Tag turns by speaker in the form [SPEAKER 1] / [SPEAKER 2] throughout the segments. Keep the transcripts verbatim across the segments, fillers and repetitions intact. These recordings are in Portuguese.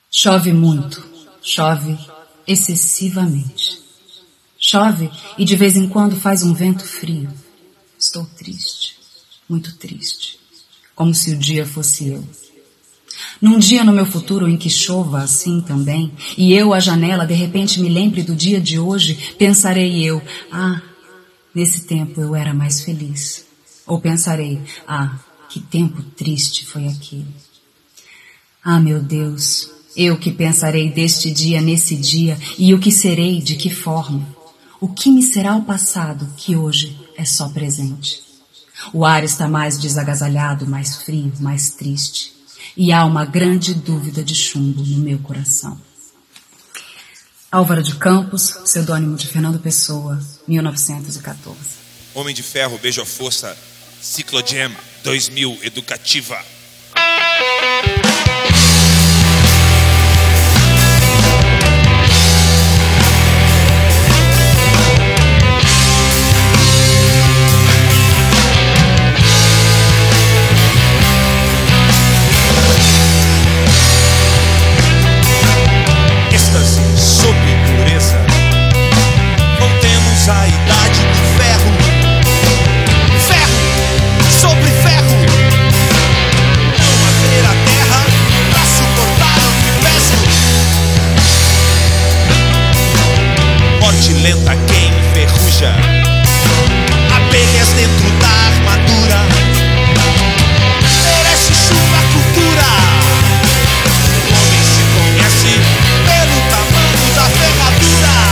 [SPEAKER 1] Chove muito, chove excessivamente. Chove e de vez em quando faz um vento frio. Estou triste, muito triste, como se o dia fosse eu. Num dia no meu futuro em que chova assim também, e eu à janela de repente me lembre do dia de hoje, pensarei eu, ah, nesse tempo eu era mais feliz. Ou pensarei, ah, que tempo triste foi aquele. Ah, meu Deus, eu que pensarei deste dia nesse dia, e o que serei, de que forma? O que me será o passado, que hoje é só presente? O ar está mais desagasalhado, mais frio, mais triste, e há uma grande dúvida de chumbo no meu coração. Álvaro de Campos, pseudônimo de Fernando Pessoa, mil novecentos e quatorze.
[SPEAKER 2] Homem de Ferro, Beijo à Força, Ciclojam dois mil, Educativa.
[SPEAKER 3] A idade do ferro, ferro sobre ferro. Não haver a terra pra suportar o que peso. Morte lenta quem enferruja, abelhas dentro da armadura. Merece chuva a cultura. O homem se conhece pelo tamanho da ferradura.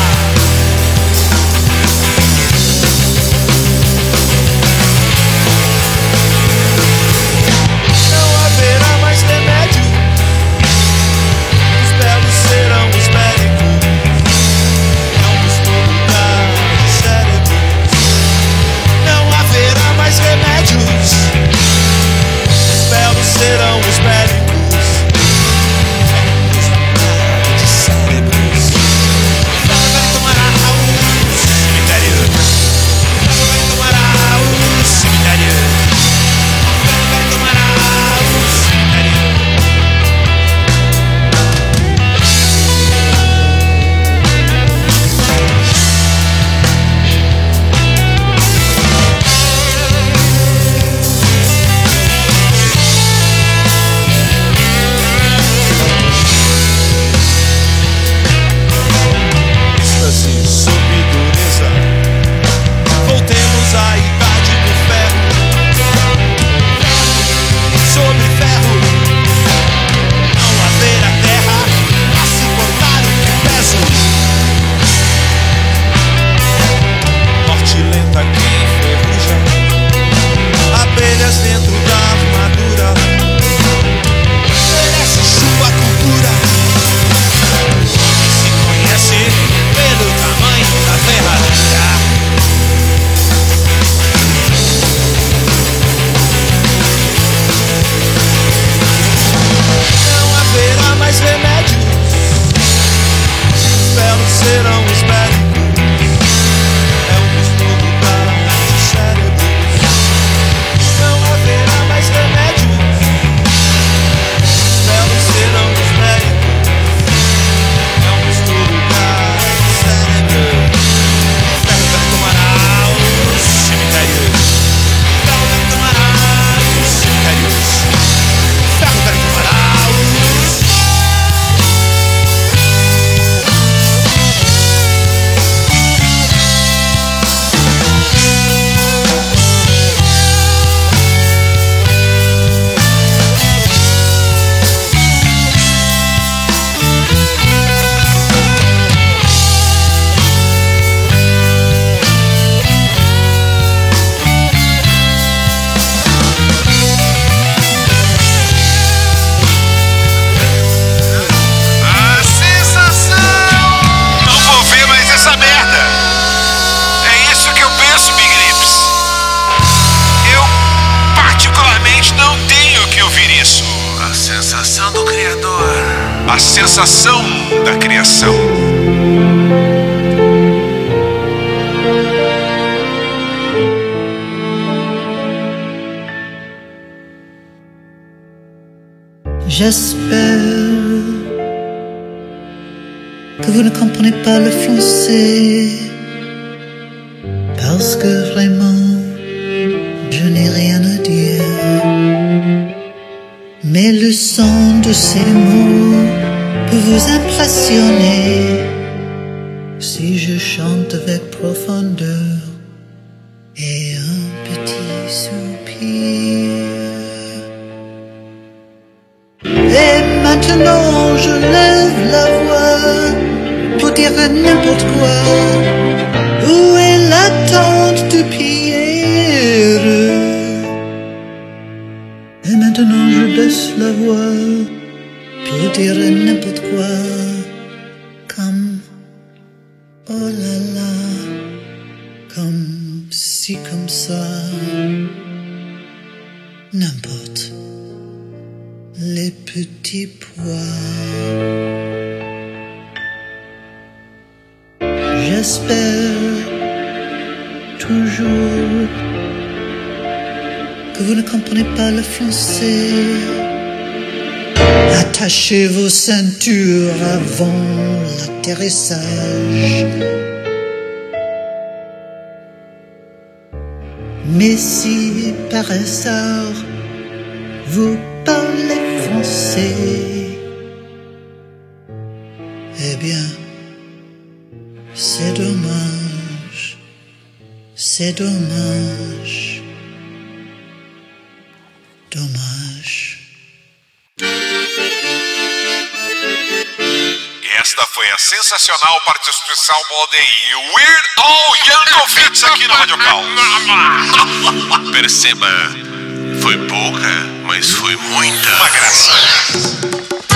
[SPEAKER 3] Remédio, os belos serão os médicos, vamos lugar de cérebros. Não haverá mais remédios, os belos serão os médicos, vamos lugar de cérebros. Ela vai tomar o cemitério, ela vai tomar o cemitério, ela vai tomar o cemitério.
[SPEAKER 2] A sensação da criação.
[SPEAKER 4] J'espère que vous ne comprenez pas le français, parce que vraiment, je n'ai rien à dire. Mais le son de ces mots peut vous impressionner si je chante avec profondeur et un petit soupir. Et maintenant je lève la voix pour dire n'importe quoi. Où est l'attente de Pierre? Et maintenant je baisse la voix pour dire n'importe quoi. Comme oh là là, comme si, comme ça, n'importe. Les petits pois. J'espère toujours que vous ne comprenez pas le français. Attachez vos ceintures avant l'atterrissage. Mais si par hasard vous parlez français, eh bien, c'est dommage, c'est dommage, dommage.
[SPEAKER 5] Esta foi a sensacional participação de Weird Al Yankovic aqui no Rádio Caos. Perceba, foi pouca, mas foi muita. Uma graça.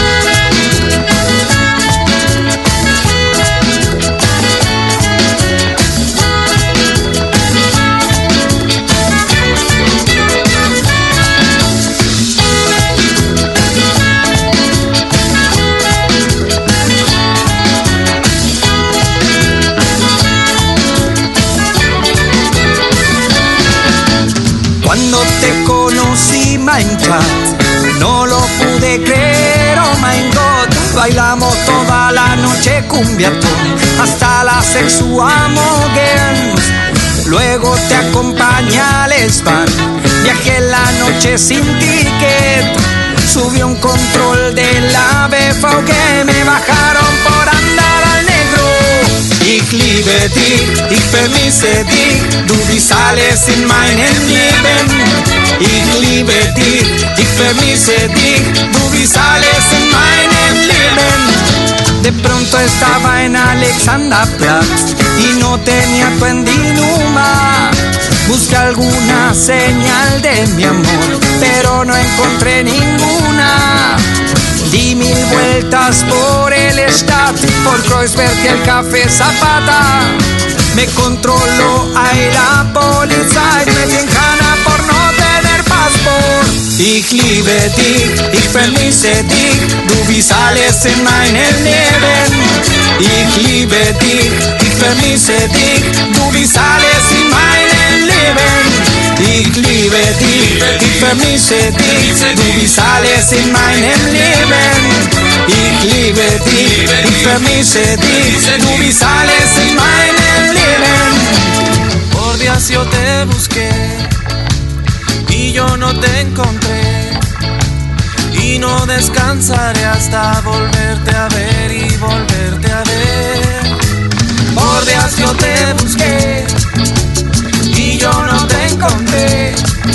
[SPEAKER 6] Cuando te conocí, my God, no lo pude creer, oh my God. Bailamos toda la noche cumbiatón, hasta la sexual moguens. Luego te acompañé al spa, viajé la noche sin ticket. Subí un control de la B V que me bajaron por andar al negro. Ich liebe dich, ich vermisse dich, du bist alles in meinem Leben. Ich liebe dich, ich vermisse dich, du bist alles in meinem Leben. De pronto estaba en Alexanderplatz y no tenía tu endinuma. Busqué alguna señal de mi amor, pero no encontré ninguna. Di mil vueltas por el Stadt, por Kreuzberg y el Café Zapata. Me controló ahí la policía y me dio en cana por no tener pasport. Ich liebe dich, ich vermisse dich, du bist alles in meinem Leben. Ich liebe dich, ich vermisse dich, du bist alles in meinem Leben. Ich liebe dich, ich vermisse dich, du bist alles in meinem Leben. Ich liebe dich, ich vermisse dich, du bist alles in meinem Leben.
[SPEAKER 7] Por días yo te busqué y yo no te encontré, y no descansaré hasta volverte a ver y volverte a ver. Por días yo te busqué y yo no te encontré,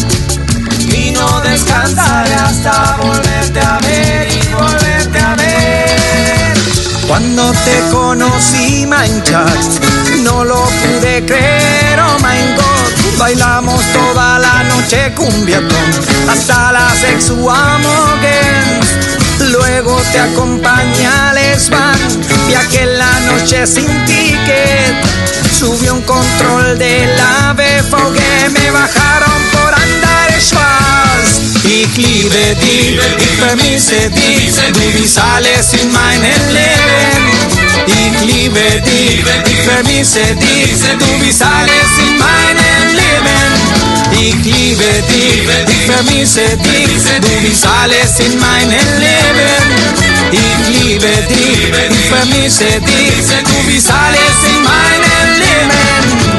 [SPEAKER 7] y no descansaré hasta volverte a ver y volverte a ver.
[SPEAKER 6] Cuando te conocí, my God, no lo pude creer, oh my God. Bailamos toda la noche cumbiatón, hasta la sexual moguens. Luego te acompañé al spa, viajé la noche sin ticket. Subí un control de la B V que me bajaron por andar schwarz. Ich liebe dich, ich vermisse dich, du bist alles in meinem Leben. Ich liebe dich, ich vermisse dich, du bist alles in meinem Leben. Ich liebe dich, ich vermisse dich, du bist alles in meinem Leben. Ich liebe dich, ich vermisse dich, du bist alles in meinem Leben.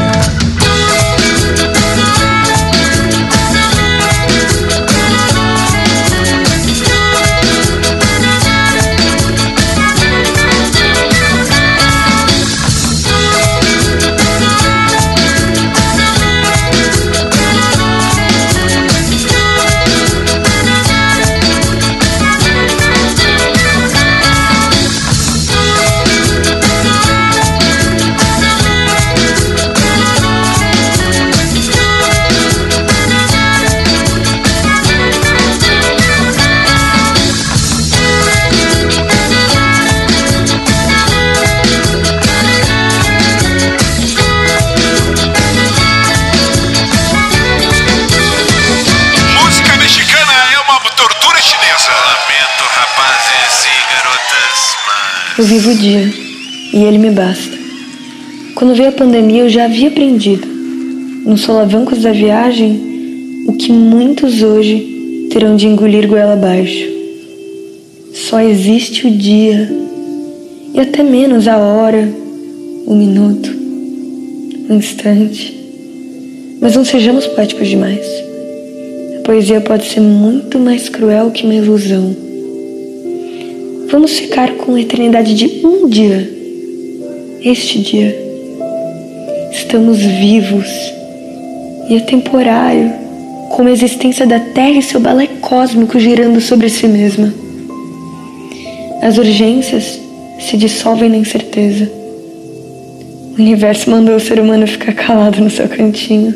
[SPEAKER 8] Eu vivo o dia, e ele me basta. Quando veio a pandemia, eu já havia aprendido, nos solavancos da viagem, o que muitos hoje terão de engolir goela abaixo. Só existe o dia, e até menos a hora, o minuto, o instante. Mas não sejamos poéticos demais. A poesia pode ser muito mais cruel que uma ilusão. Vamos ficar com a eternidade de um dia. Este dia. Estamos vivos. E é temporário, como a existência da Terra e seu balé cósmico girando sobre si mesma. As urgências se dissolvem na incerteza. O universo mandou o ser humano ficar calado no seu cantinho.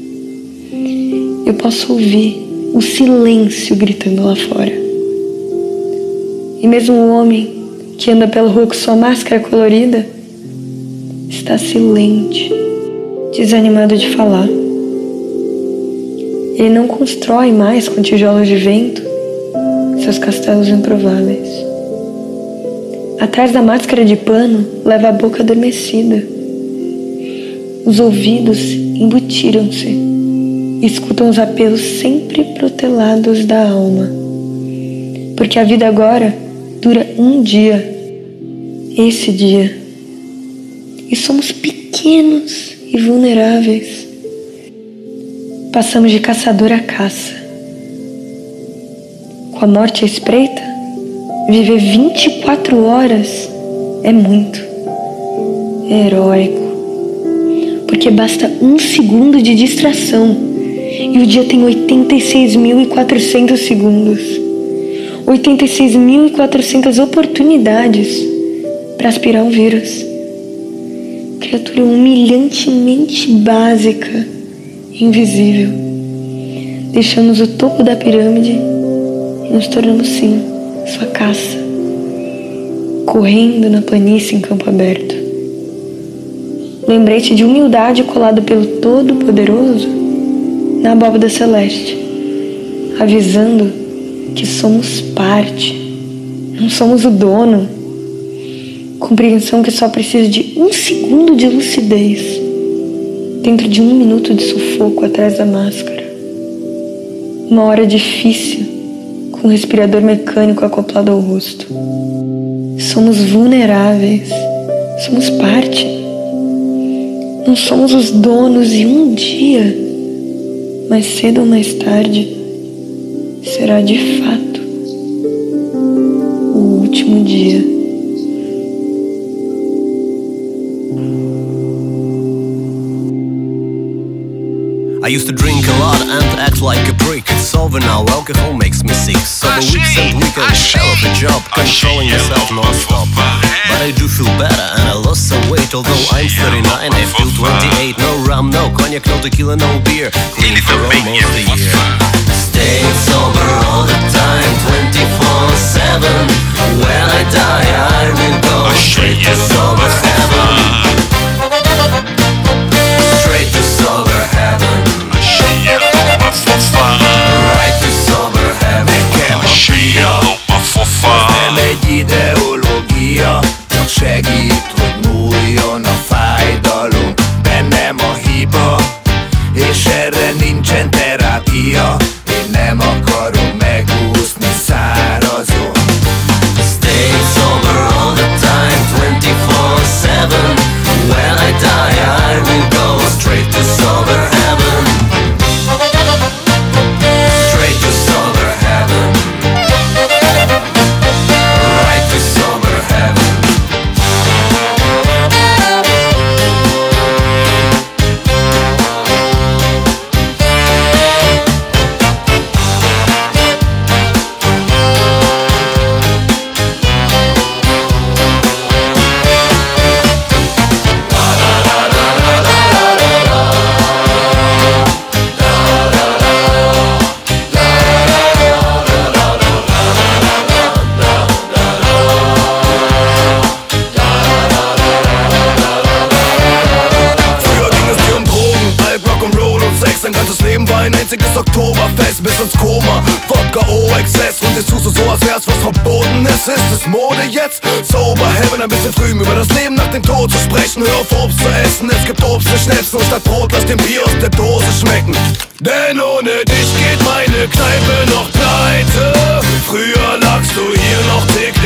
[SPEAKER 8] Eu posso ouvir o silêncio gritando lá fora. E mesmo o homem que anda pela rua com sua máscara colorida está silente, desanimado de falar. Ele não constrói mais com tijolos de vento seus castelos improváveis. Atrás da máscara de pano leva a boca adormecida. Os ouvidos embutiram-se e escutam os apelos sempre protelados da alma. Porque a vida agora dura um dia, esse dia. E somos pequenos e vulneráveis. Passamos de caçador a caça. Com a morte à espreita, viver vinte e quatro horas é muito. É heróico. Porque basta um segundo de distração e o dia tem oitenta e seis mil e quatrocentos segundos. oitenta e seis mil e quatrocentas oportunidades para aspirar um vírus. Criatura humilhantemente básica e invisível. Deixamos o topo da pirâmide e nos tornamos, sim, sua caça. Correndo na planície em campo aberto. Lembrete de humildade colado pelo Todo-Poderoso na abóbada celeste, avisando que somos parte, não somos o dono. Compreensão que só precisa de um segundo de lucidez dentro de um minuto de sufoco atrás da máscara. Uma hora difícil com o respirador mecânico acoplado ao rosto. Somos vulneráveis, somos parte. Não somos os donos e um dia, mais cedo ou mais tarde, será de fato o último dia.
[SPEAKER 9] I used to drink a lot and act like a prick. It's over now, alcohol makes me sick. Sober weeks and weekends, hell of a job, controlling myself non-stop. But I do feel better and I lost some weight. Although I'm thirty-nine, I feel twenty-eight. No rum, no cognac, no tequila, no beer. Clean for almost a year. Staying sober all the time, twenty-four seven. When I die, I will go straight to sober heaven. Straight to sober heaven. Right to sober heaven.
[SPEAKER 5] Nekem a síjalom a fofa.
[SPEAKER 9] Nem egy ideológia, csak segít, hogy múljon a fájdalom. Bennem a hiba, és erre nincsen
[SPEAKER 10] jetzt sober heaven, ein bisschen früh über das Leben nach dem Tod zu sprechen. Hör auf Obst zu essen, es gibt Obst für Schnäpsen und statt Brot lass den Bier aus der Dose schmecken. Denn ohne dich geht meine Kneipe noch pleite. Früher lagst du hier noch dick